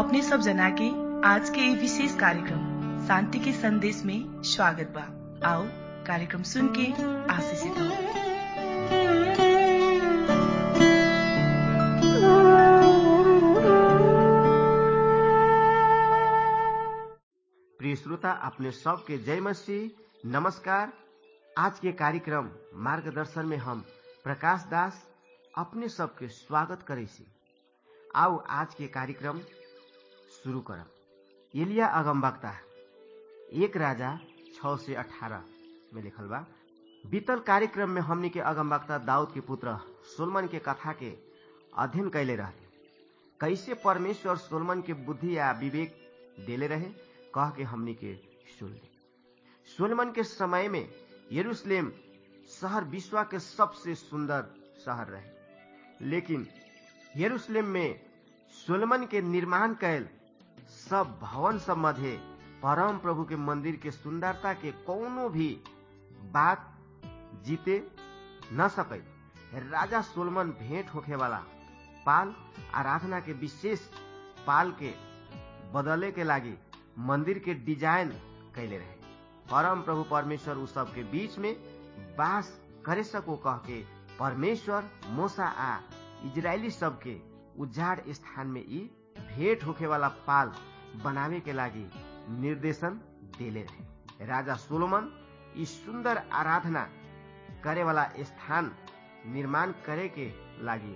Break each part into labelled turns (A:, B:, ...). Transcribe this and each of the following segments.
A: अपने सब जना के आज के ये विशेष कार्यक्रम शांति के संदेश में स्वागत बा। आओ कार्यक्रम सुन के आशीषित हो।
B: प्रिय श्रोता, अपने सबके जय मसीह। नमस्कार। आज के कार्यक्रम मार्गदर्शन में हम प्रकाश दास अपने सबके स्वागत करे छी। आओ आज के कार्यक्रम शुरू करब। एलिया अगमवक्ता 1 राजा 6 से 18 में लिखल बा। बीतल कार्यक्रम में हमनी के अगमवक्ता दाऊद के पुत्र सोलोमन के कथा के अध्ययन कैले रहे। कैसे परमेश्वर सोलोमन के बुद्धि या विवेक देले रहे कह के हमनी के सुन ले। सोलोमन के समय में यरूशलेम शहर विश्व के सबसे सुंदर शहर रहे, लेकिन यरूशलेम में सोलोमन के निर्माण कैल सब भवन सब मध्य परम प्रभु के मंदिर के सुंदरता के कोनो भी बात जीते न सके। राजा सोलोमन भेंट होखे वाला पाल आराधना के विशेष पाल के बदले के लागी मंदिर के डिजाइन कैले रहे। परम प्रभु परमेश्वर उस सब के बीच में वास करे सको कह के परमेश्वर मूसा आ इजरायली सब के उजाड़ स्थान में ई भेंट होखे वाला पाल बनावे के लागी निर्देशन देले रहे। राजा सोलोमन इस सुंदर आराधना करे वाला स्थान निर्माण करे के लागी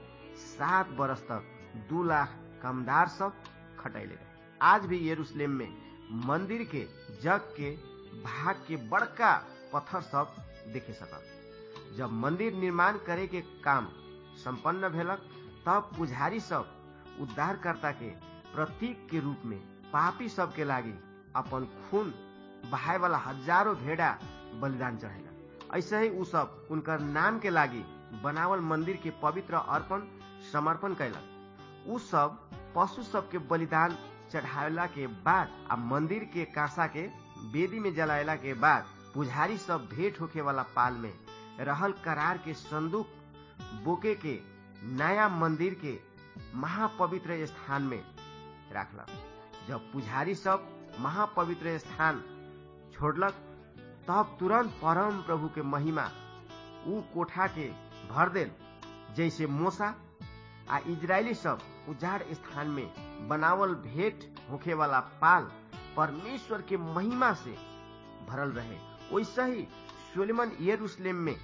B: 7 बरस तक 2 लाख कामदार सब खटैले रहे। आज भी यरूशलेम में मंदिर के जग के भाग के बड़का पत्थर सब देखे सकल। जब मंदिर निर्माण करे के काम संपन्न भेलक तब पुजारी सब उद्धारकर्ता के प्रतीक के रूप में पापी सब के लागी अपन खून बहाय वाला हजारों भेड़ा बलिदान चढ़ेला। ऐसे ही उ सब उनकर नाम के लागी बनावल मंदिर के पवित्र अर्पण समर्पण कैलक। उ सब पशु सब के बलिदान चढ़ावेला के बाद आ मंदिर के कांसा के वेदी में जलाएला के बाद पुजारी सब भेंट होखे वाला पाल में रहल करार के संदूक बोके के नया मंदिर के महापवित्र स्थान में रखलक। जब पुजारी सब महापवित्र स्थान छोड़लक तब तुरंत परम प्रभु के महिमा उ कोठा के भर देल, जैसे मूसा आ इजरायली सब उजाड़ स्थान में बनावल भेंट होखे वाला पाल परमेश्वर के महिमा से भरल रहे। वैसे ही सोलोमन यरूशलेम में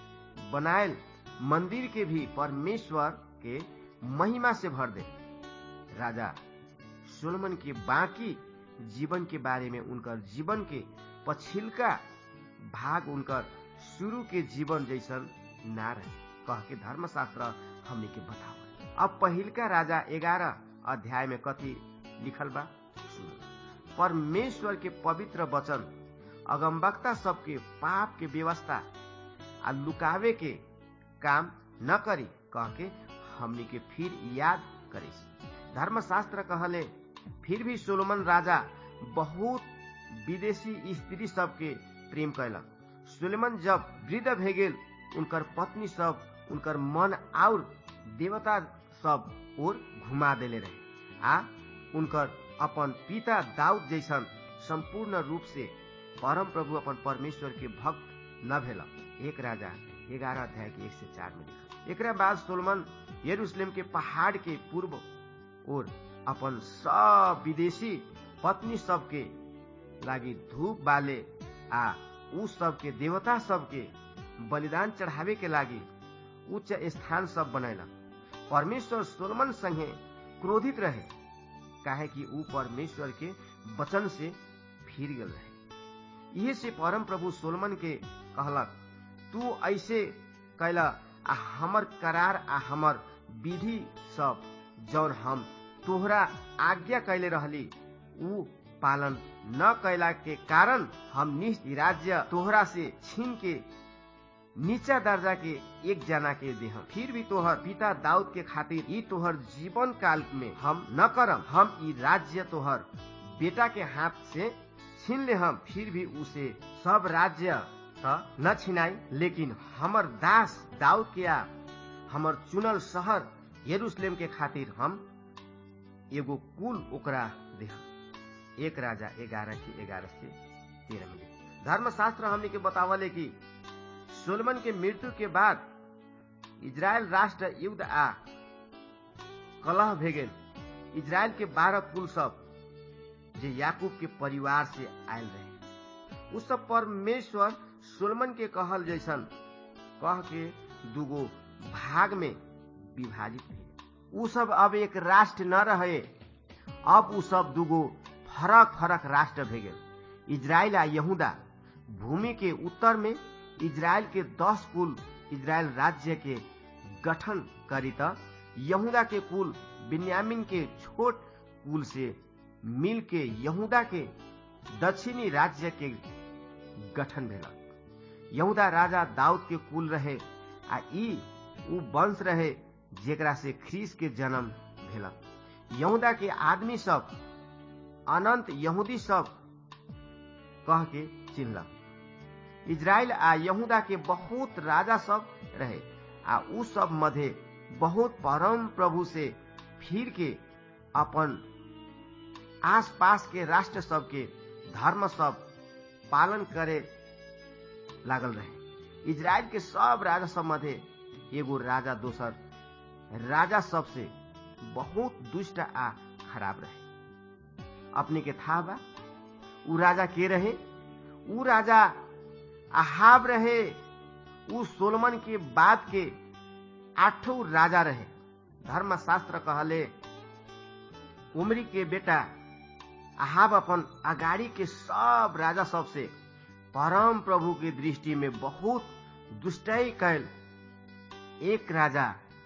B: बनायल मंदिर के भी परमेश्वर के महिमा से भर दे। राजा सोलोमन के बाकी जीवन के बारे में उनकर जीवन के पछिलका भाग उनकर शुरू के जीवन जैसन ना रहे कह के धर्मशास्त्र हमने के बताओ। अब पहिलका राजा 11 अध्याय में कथी लिखल बा सुनो। परमेश्वर के पवित्र वचन अगमवक्ता सबके पाप के व्यवस्था आ लुकावे के काम न करी कह के हमनी के फिर याद करे। धर्मशास्त्र कहले फिर भी सोलोमन राजा बहुत विदेशी स्त्री सबके प्रेम कैलक। सोलोमन जब वृद्ध भे गेल उनकर पत्नी सब उनकर मन और देवता सब और घुमा देले रहे आ उनकर अपन पिता दाऊद जैसन संपूर्ण रूप से परम प्रभु अपन परमेश्वर के भक्त न भेलक। 1 राजा 11 अध्याय के 1 से 4 में लिखल। एकरा बाद सोलोमन यरूशलेम के पहाड़ के पूर्व और अपन सब विदेशी पत्नी सबके लागी धूप बाले आ उ सबके देवता सबके बलिदान चढ़ावे के लागी उच्च स्थान सब बनैलक। परमेश्वर सोलोमन संगे क्रोधित रहे काहे कि उ परमेश्वर के वचन से फिर गेल रहे। इहे से परम प्रभु सोलोमन के कहलक, तू ऐसे कैला आ हमर करार आ हमर विधि सब जौन हम तोहरा आज्ञा कैले रहली उ पालन न कैला के कारण हम निश्चय राज्य तोहरा से छीन के नीचा दर्जा के एक जना के देहम। फिर भी तोहर पिता दाऊद के खातिर ई तोहर जीवन काल में हम न करम। हम ई राज्य तोहर बेटा के हाथ से छीन ले हम। फिर भी उसे सब राज्य न छिनाई, लेकिन हमर दास दाऊद के हमर चुनल शहर यरूशलेम के खातिर हम एगो कुल ओकरा देह। 1 राजा 11:11-13 में धर्मशास्त्र हमने के बतावले कि सोलोमन के मृत्यु के बाद इजराइल राष्ट्र युद्ध आ कलह भे गेल। इजराइल के 12 कुल सब जे याकूब के परिवार से आयल रहे, उ सब परमेश्वर सोलोमन के कहल जैसन कह के दूगो भाग में विभाजित भे। उ सब अब एक राष्ट्र न रहे, अब उ सब दूगो फरक फरक राष्ट्र भे गेल। इजराइल आ यहूदा भूमि के उत्तर में इजराइल के 10 कुल इजराइल राज्य के गठन करी त यहूदा के कुल बिन्यामीन के छोट कुल से मिल के यहूदा के दक्षिणी राज्य के गठन भेलक। यहूदा राजा दाऊद के कुल रहे आ ई उ वंश रहे जेकरा से ख्रीस के जन्म भेलक। यहूदा के आदमी सब अनंत यहूदी सब कह के चिन्हलक। इजराइल आ यहूदा के बहुत राजा सब रहे आ उ सब मध्य बहुत परम प्रभु से फिर के अपन आस पास के राष्ट्र सब के धर्म सब पालन करे लागल रहे। इजराइल के सब राजा सब मध्य एगो राजा दोसर राजा सब से बहुत दुष्ट आ खराब रहे। अपने के था बा उ राजा के रहे? उ राजा अहाब रहे। उ सोलोमन के बाद के 8ठो राजा रहे। धर्मशास्त्र कहले उमरी के बेटा अहाब अपन अगाड़ी के सब राजा सब से परम प्रभु के दृष्टि में बहुत दुष्टई कैल। 1 राजा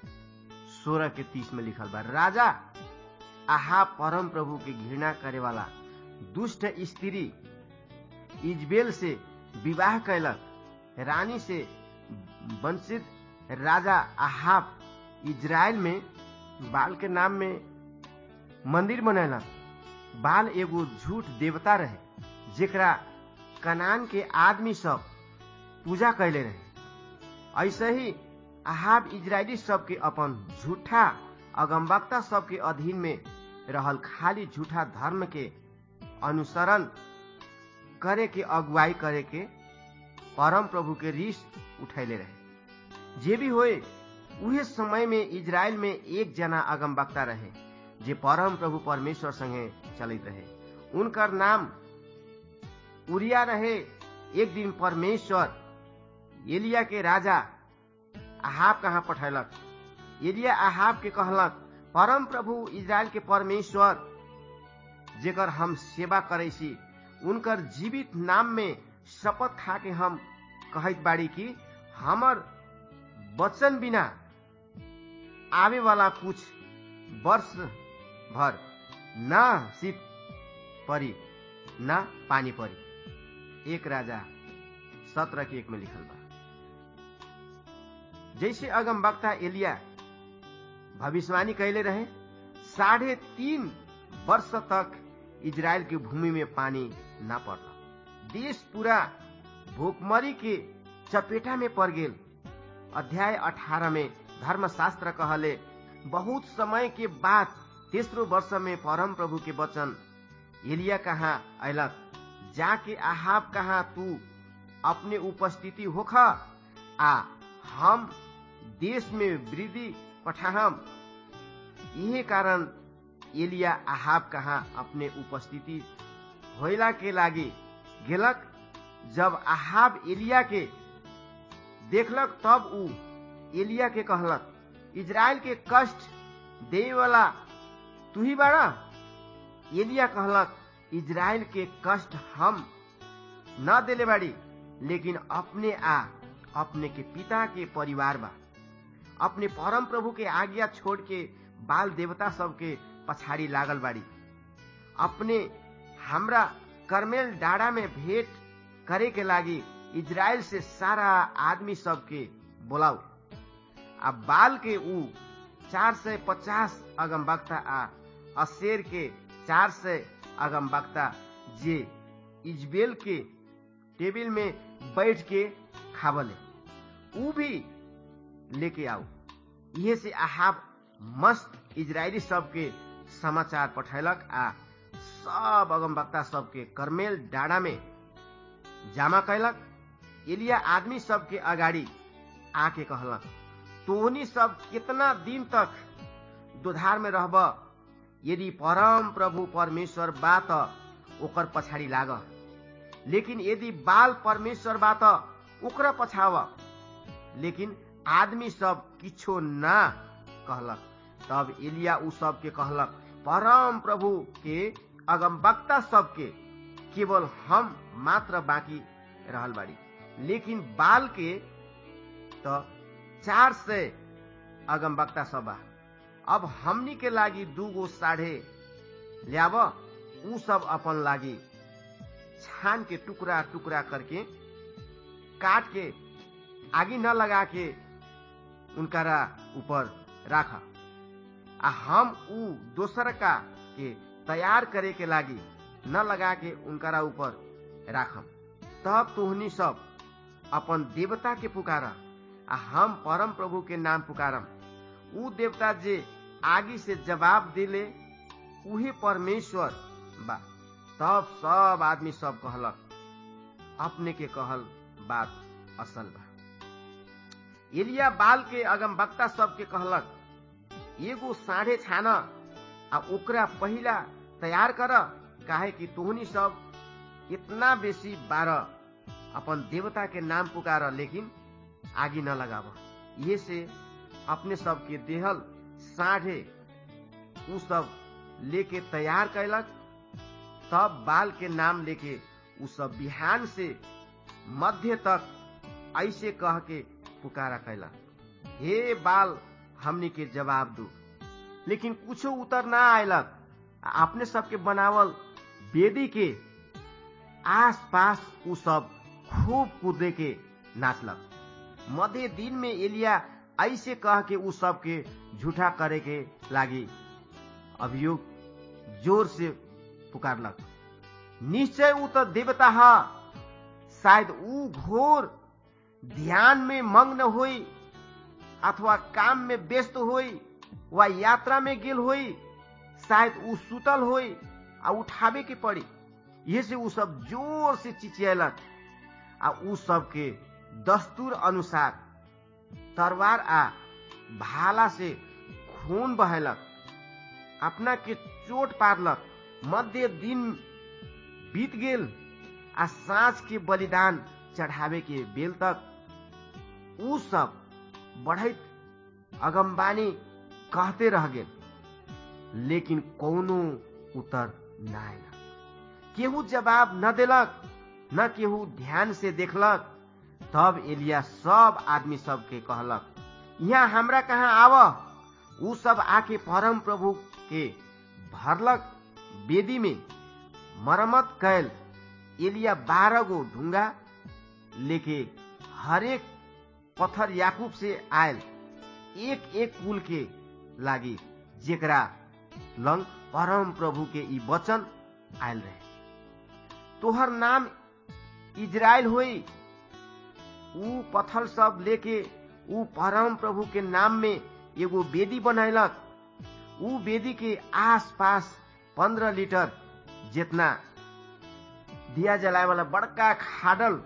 B: 16:30 में लिखल बा, राजा अहाब परम प्रभु के घृणा करे वाला दुष्ट स्त्री इजबेल से विवाह कैलक। रानी से वंचित राजा अहाब इजराइल में बाल के नाम में मंदिर बनैलक। बाल एगो झूठ देवता रहे जेकरा कनान के आदमी सब पूजा कैले रहे। ऐसे ही अहाब इजरायली सब के अपन झूठा अगमवक्ता सब के अधीन में रहल खाली झूठा धर्म के अनुसरण करे के अगुवाई करे के परम प्रभु के रिस उठैले रहे। जे भी होए उहे समय में इजराइल में एक जना अगमवक्ता रहे जे परम प्रभु परमेश्वर संगे चलित रहे। उनकर नाम उरिया रहे। एक दिन परमेश्वर एलिया के राजा अहाब कहाँ पठैलक। एलिया अहाब के कहलक, परम प्रभु इजराइल के परमेश्वर जेकर हम सेवा करे सी उनकर जीवित नाम में शपथ खा के हम कहत बाड़ी कि हमर वचन बिना आवे वाला कुछ वर्ष भर ना शीत परी ना पानी परी। 1 राजा 17:1 में लिखल बा। जैसे अगमवक्ता एलिया भविष्यवाणी कैले रहे, 3.5 वर्ष तक इजराइल की भूमि में पानी ना पड़ला। देश पूरा भूखमरी के चपेटा में पड़ गेल। अध्याय 18 में धर्मशास्त्र कहले, बहुत समय के बाद 3रो वर्ष में परम प्रभु के वचन एलिया कहाँ अयलक, जाके अहाब कहाँ तू अपने उपस्थिति होख आ हम देश में वृद्धि पठाहम। यही कारण एलिया अहाब कहाँ अपने उपस्थिति होइला के लागी गेलक। जब अहाब एलिया के देखलक तब उ एलिया के कहलक, इजराइल के कष्ट देवे वाला तू ही बाड़ा। एलिया कहलक, इजराइल के कष्ट हम न देले बाड़ी, लेकिन अपने के पिता के परिवार बा। अपने परम प्रभु के आज्ञा छोड़ के बाल देवता सब के पछाड़ी लागल बाड़ी। अपने हमरा करमेल डाड़ा में भेंट करे के लागी इजराइल से सारा आदमी सब के बोलाऊ। अब बाल के ऊ 450 अगमवक्ता आ अशेर के 400 अगमवक्ता जे इजबेल के टेबिल में बैठ के खावले, ऊ भी लेके आओ। ये से अहाब मस्त इजरायली सब के समाचार पठैलक आ सब अगमवक्ता सबके कर्मेल डाँडा में जमा कैलक। एलिया आदमी सबके अगाडि आके कहलक, तोहनी सब कितना दिन तक दुधार में रहब? यदि परम प्रभु परमेश्वर बा त ओकर पछाडि लाग, लेकिन यदि बाल परमेश्वर बा त ओकरा पछाव। लेकिन आदमी सब किछो ना कहलक। तब एलिया उ सब के कहलक, परम प्रभु के अगमवक्ता सबके केवल हम मात्र बाँकी रहल बाड़ी, लेकिन बाल के त 400 अगमवक्ता सब बा। अब हमनी के लागी 2 गो साढ़े ल्याब, उ सब अपन लागी छान के टुकड़ा टुकड़ा करके काट के आगी न लगा के उनकरा ऊपर राख, आ हम उ दोसर का के तैयार करे के लागी न लगा के उनकरा ऊपर राखम। तब तोहनी सब अपन देवता के पुकारा, आ हम परम प्रभु के नाम पुकारम। उ देवता जे आगी से जवाब दिले उहे परमेश्वर बा। तब सब आदमी सब कहलक, अपने के कहल बात असल बा। एलिया बाल के अगमवक्ता सब के कहलक, एगो साढ़े छान आ ओकरा पहिला तैयार कर, काहे कि तोहनी सब इतना बेसी बार अपन देवता के नाम पुकार, लेकिन आगी न लगाव। ये से अपने सब के देहल साढ़े उ सब लेके तैयार कैलक। तब बाल के नाम लेके उ सब बिहान से मध्य तक ऐसे कह के पुकारा कैलक, हे बाल हमनी के जवाब दू। लेकिन कुछो उत्तर ना आयलक। अपने सबके बनावल वेदी के आस पास उ सब खूब कूदे के नाचलक। मध्य दिन में एलिया ऐसे कह के उ सब के झूठा करे के लागी अभियोग जोर से पुकारलक, निश्चय उ त देवता ह। शायद उ घोर ध्यान में मग्न होई, अथवा काम में व्यस्त होई, वा यात्रा में गेल होई। शायद उ सुतल होई आ उठावे के पड़ी। ये से उ सब जोर से चिचियलक, आ उ सब के दस्तूर अनुसार तरवार आ भाला से खून बहेलक, अपना के चोट पारलक। मध्य दिन बीत गेल आ साँझ के बलिदान चढ़ावे के बेल तक उ सब बढ़ैत अगमबानी कहते रह गेल, लेकिन कोनो उत्तर न आयलक। केहू जवाब न देलक, न केहू ध्यान से देखलक। तब एलिया सब आदमी सब के कहलक, यहाँ हमरा कहाँ आव। उ सब आके परम प्रभु के भरलक वेदी में मरम्मत कैल। एलिया 12 गो ढुंगा लेके हरेक पत्थर याकूब से आयल, एक एक कुल के लागी, जेकरा लंग परम प्रभु के ई वचन आयल रहे, तोहर नाम इजराइल होई। उ पत्थर सब लेके उ परम प्रभु के नाम में एगो वेदी बनैलक। उ वेदी के आस पास 15 लीटर जितना दिया जलाए वाला बड़का खाडल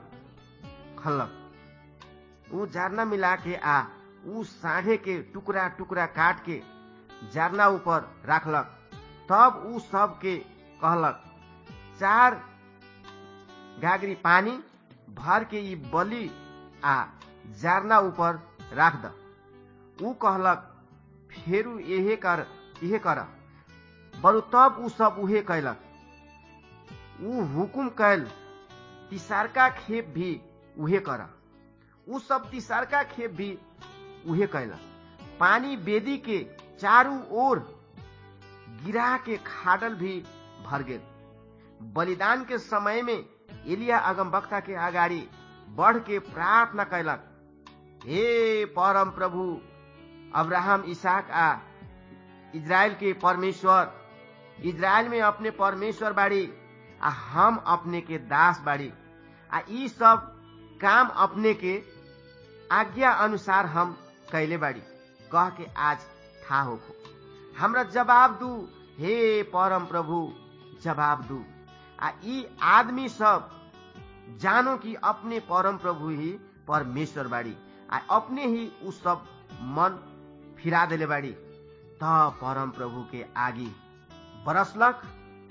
B: खनलक। उ जारना मिला के आ उ साढ़े के टुकड़ा टुकड़ा काट के जारना ऊपर राखलक। तब उ सब के कहलक, 4 गागरी पानी भर के ई बलि आ जारना ऊपर राख द। उ कहलक, फेरू इहे कर। बरु तब उ सब उहे कैलक। उ हुकुम कैल, तिसारका खेप भी उहे कर। उ सब तिसारका खेप भी उहे कैलक। पानी वेदी के चारू ओर गिरा के खाडल भी भर गेल। बलिदान के समय में एलिया अगमवक्ता के अगाडि बढ़ के प्रार्थना कैलक, हे परम प्रभु अब्राहम, इसहाक आ इजराइल के परमेश्वर, इजराइल में अपने परमेश्वर बाड़ी, आ हम अपने के दास बाड़ी। आ ई सब काम अपने के आज्ञा अनुसार हम कैले बाड़ी, कह के आज था होखो। हमरा जवाब दू हे परम प्रभु जवाब दू। आ ई आदमी सब जानो कि अपने परम प्रभु ही परमेश्वर बाड़ी, आ अपने ही उ सब मन फिरा देले बाड़ी। त परम प्रभु के आगी बरसलक,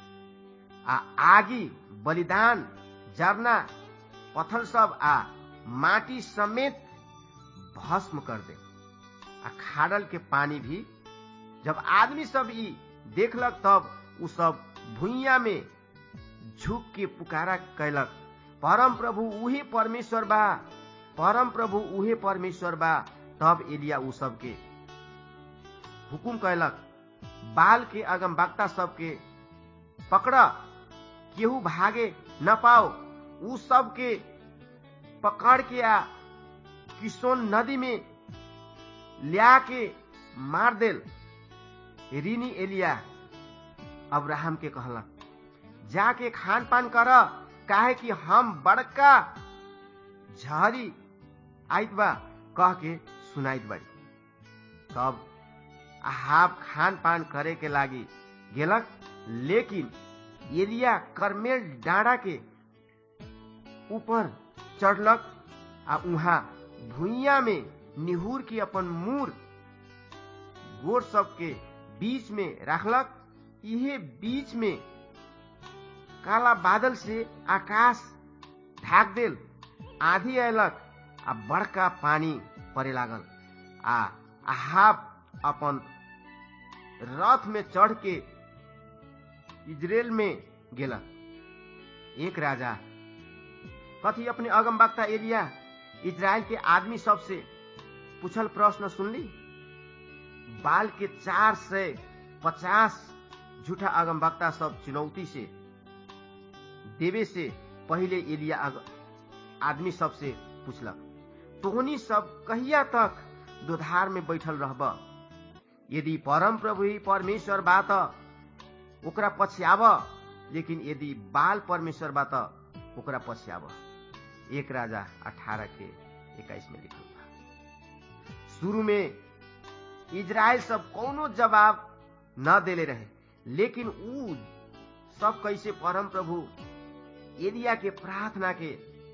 B: आ आगी बलिदान जरना पत्थर सब आ माटी समेत भस्म कर दे। आ खाड़ल के पानी भी जब आदमी सब ई देखलक तब उ सब भुइया में झुक के पुकारा कैलक, परम प्रभु उहे परमेश्वर बा, परम प्रभु उहे परमेश्वर बा। तब एलिया उ सब के हुकुम कैलक, बाल के अगमवक्ता सब के पकड़, केहू भागे न पाओ। उ सब के पकड़ के आ किशोन नदी में लिया के मार देल। ऋणी एलिया अब्राहम के कहलक, जाके खान पान कर, काहे कि हम बड़का झरी आइत बा कह के सुनाइत बाड़ी। तब अहाब खान पान करे के लागी गेलक, लेकिन एलिया कर्मेल डाँडा के ऊपर चढ़लक, आ उहाँ भुइया में निहुर के अपन मुर गोर सब के बीच में रखलक। इहे बीच में काला बादल से आकाश ढाक देल, आंधी अयलक, आ बड़का पानी पड़े लागल। आ अहाब अपन रथ में चढ़ के इजराइल में गेलक। एक राजा कथी अपने अगमवक्ता एलिया इजराइल के आदमी सब से पूछल प्रश्न सुनली। बाल के 450 झूठा अगमवक्ता सब चुनौती से देवे से पहले एलिया आदमी सब से पूछलक, तोहनी सब कहिया तक दोधार में बैठल रहब? यदि परम प्रभु ही परमेश्वर बा त ओकरा पछ्याव, लेकिन यदि बाल परमेश्वर बा त ओकरा पछ्याव। एक राजा 18:21 में लिखल बा। शुरू में इजराइल सब कोनो जवाब न देले रहे, लेकिन उ सब कैसे परम प्रभु एलिया के प्रार्थना के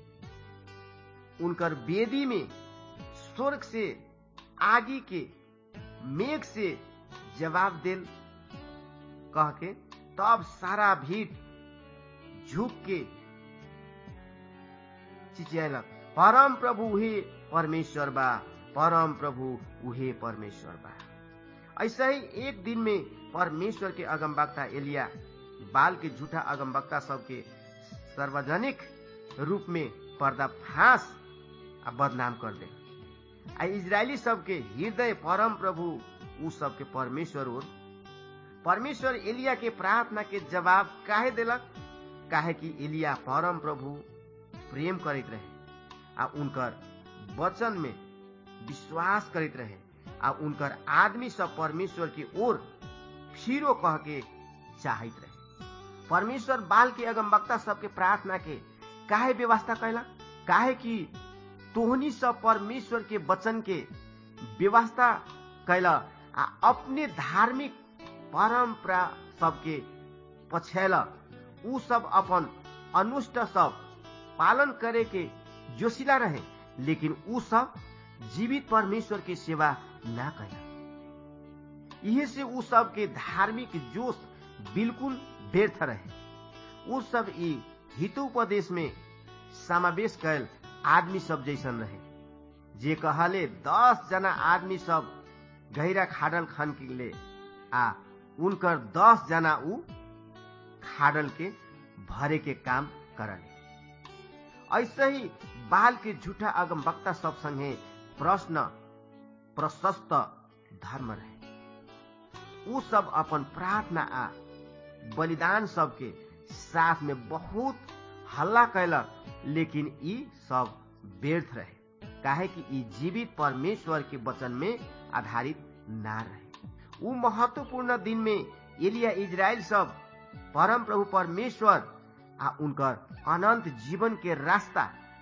B: उनकर वेदी में स्वर्ग से आगी के मेघ से जवाब देल कह के। तब सारा भीड़ झुक के चिचियालक, परम प्रभु उहे परमेश्वर बा, परम प्रभु उहे परमेश्वर बा। ऐसा ही एक दिन में परमेश्वर के अगमवक्ता एलिया बाल के झूठा अगमवक्ता सबके सार्वजनिक रूप में पर्दाफाश आ बदनाम कर दे। आ इजरायली सबके हृदय परम प्रभु उ सबके परमेश्वर और परमेश्वर एलिया के प्रार्थना के जवाब काहे देलक? काहे कि एलिया परम प्रभु प्रेम करते रहे, आ उनकर वचन में विश्वास करते रहे, आ उनकर आदमी सब परमेश्वर की ओर फिरो कह के चाहते रहे। परमेश्वर बाल के अगमवक्ता सबके प्रार्थना के काहे व्यवस्था कैला? काहे कि तोहनी सब परमेश्वर के वचन के व्यवस्था कैला, आ अपने धार्मिक परंपरा सबके पछैला। उ सब अपन अनुष्ठ सब पालन करे के जोशिला रहे, लेकिन उ सब जीवित परमेश्वर के सेवा ना कैला। इहे से उ सब के धार्मिक जोश बिल्कुल व्यर्थ रहे। उ सब ई हितोपदेश में समावेश कैल आदमी सब जैसन रहे, जे कहले 10 जना आदमी सब गहरा खाडल खन के ले, आ उनकर 10 जना उ खाडल के भरे के काम करले। ऐसे ही बाल के झूठा अगमवक्ता सब संगे प्रश्न प्रशस्त धर्म रहे। उ सब अपन प्रार्थना आ बलिदान सबके साथ में बहुत हल्ला कैलक, लेकिन ई सब व्यर्थ रहे, काहे कि ई जीवित परमेश्वर के वचन में आधारित ना रहे। उ महत्वपूर्ण दिन में एलिया इजराइल सब परम प्रभु परमेश्वर आ उनकर अनंत जीवन के रास्ता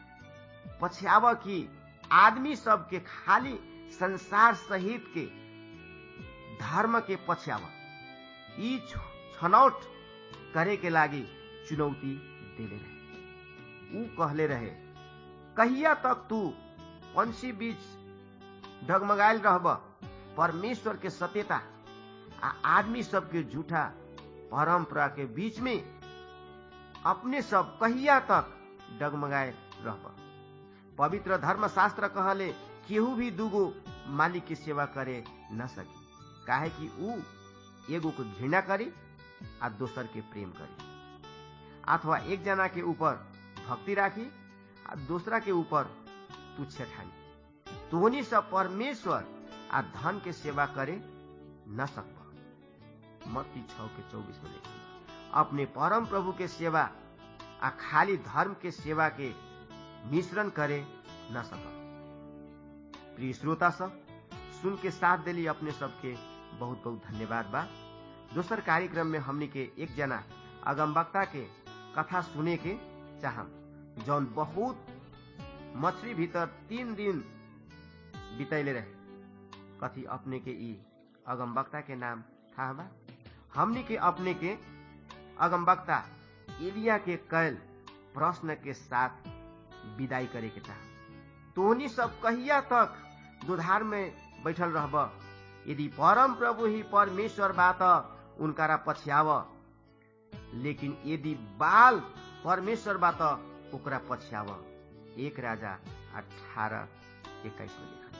B: पछ्याव की आदमी सब के खाली संसार सहित के धर्म के पछ्याव। ई छनौट करे के लागी चुनौती देले रहे। ऊ कहले रहे, कहिया तक तू पंछी बीच डगमगाइल रहब? परमेश्वर के सत्यता आ आदमी सबके झूठा परंपरा के बीच में अपने सब कहिया तक डगमगाए रहब? पवित्र धर्मशास्त्र कहले केहू भी दूगो मालिक की सेवा करे न सकी, काहे कि ऊ एगो को घृणा करी आ दोसर के प्रेम करी, अथवा एक जना के ऊपर भक्ति राखी आ दूसरा के ऊपर तुच्छ ठानी। तोहनी सब परमेश्वर आ धन के सेवा करे न सकब। मत्ती 6:24 में लिखा, अपने परम प्रभु के सेवा आ खाली धर्म के सेवा के मिश्रण करे न सकब। प्रिय श्रोता सब, सुन के साथ देली अपने सबके बहुत बहुत धन्यवाद बा। दोसर कार्यक्रम में हमनी के एक जना अगमवक्ता के कथा सुने के चाहम, जौन बहुत मछली भीतर 3 दिन बितैले रहे। कथी अपने के ई अगमवक्ता के नाम था बा? हमनी के अपने के अगमवक्ता एलिया के कैल प्रश्न के साथ विदाई करे के चाह। तोहनी सब कहिया तक दुधार में बैठल रहब? यदि परम प्रभु ही परमेश्वर बात उनकारा पछ्याव, लेकिन यदि बाल परमेश्वर बात ओकरा पछ्याव। 1 राजा 18:21 में लिखा।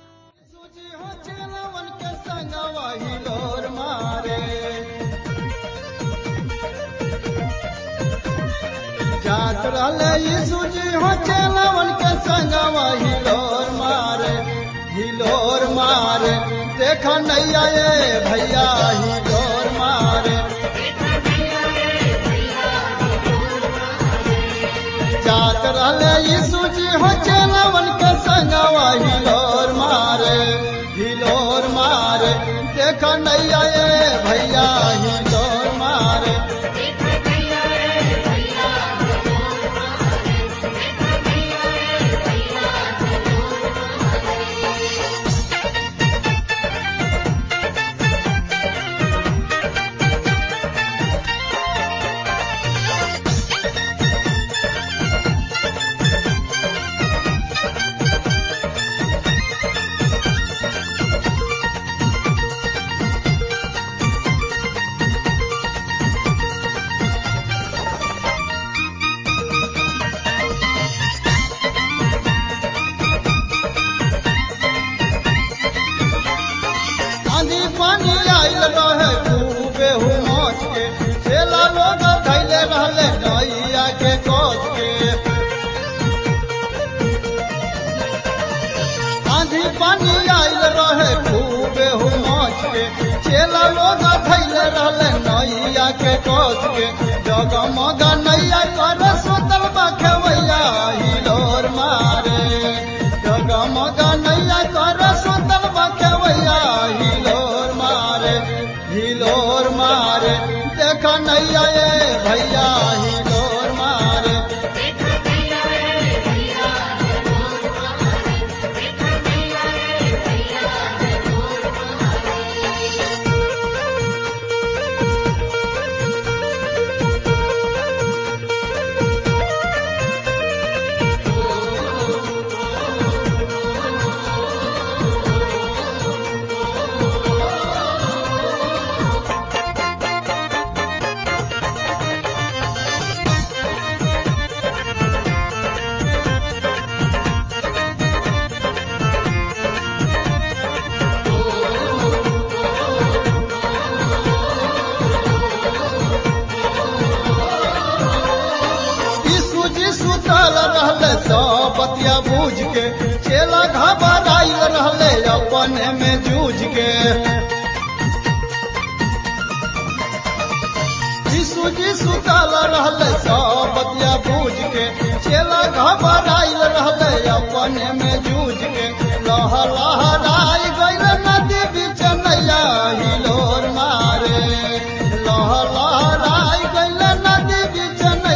C: जात रहले यीशु जी हो चेलावन के संगवा हिलोर मारे देख नैया ये भैया हिलोर मारे। जात रहले यीशु जी हो चेलावन के संगवा हिलोर मारे देख नैया ये भैया हिलोर मारे।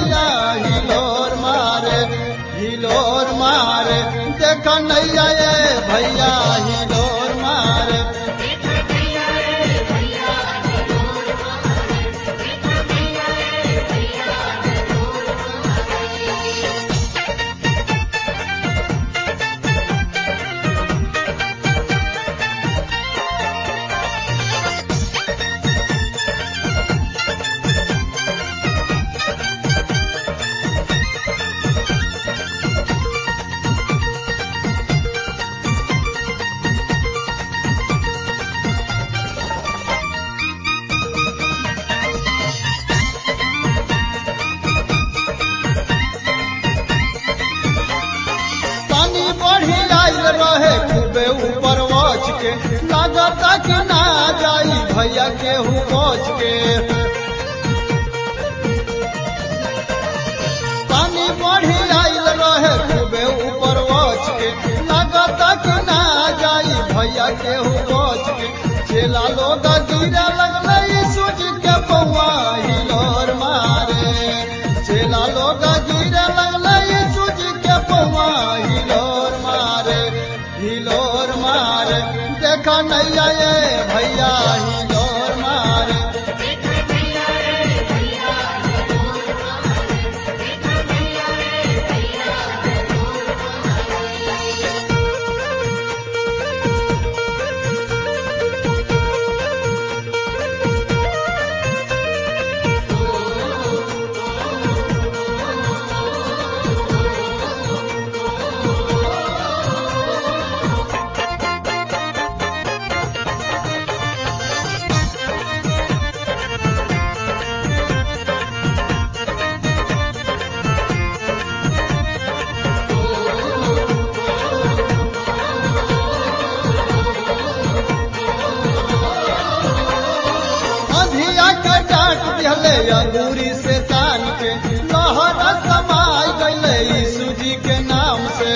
C: हिलोर मारे देख नैया बच के, लागता कि ना जाई भैया केहू बच के। पानी बढ़ी आइल रहे खूबे ऊपर बच के, लागता कि ना जाई भैया केहू बच के। चेला लोग गिरे लगल यीशु जी के पौआ हिलोर मारे, चेला लोग गिरे लगल यीशु जी के पौआ हिलोर मारे, हिलोर मारे। देखा नैया ये भैया हिलोर मारे, अधिया के डांट दिहले अंगूरी से तान के, लहरा समाई गईले यीशु जी के नाम से।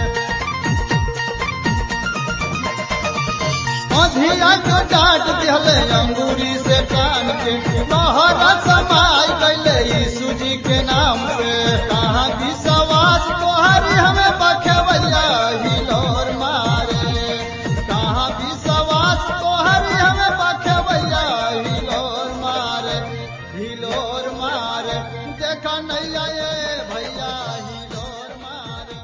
C: अधिया के डांट दिहले अंगूरी से तान के, लहरा समाई गईले यीशु जी के नाम से। कहाँ विश्वास तोहरी हमें बखेवैया हिलोर मारे, कहाँ विश्वास तोहरी हमें बखेवैया हिलोर मारे, हिलोर मारे। देखा नैया ये भैया हिलोर मारे।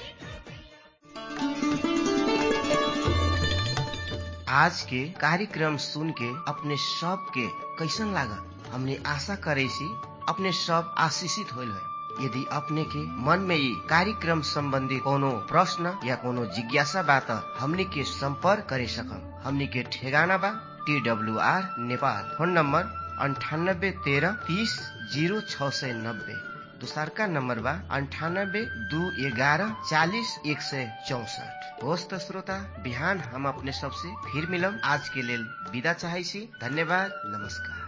B: आज के कार्यक्रम सुन के अपने सब के कैसन लागल? हमने आशा करे सी अपने सब आशीषित होल है। यदि अपने के मन में ये कार्यक्रम संबंधी कोनो प्रश्न या कोनो जिज्ञासा बा त हमनी के संपर्क करे सकम। हमनी के ठेगाना बा TWR नेपाल, फोन नंबर 9813300690। दूसरका नंबर बा 9821140164। होस् त श्रोता, बिहान हम अपने सबसे फिर मिलम। आज के लेल विदा चाहै छी। धन्यवाद, नमस्कार।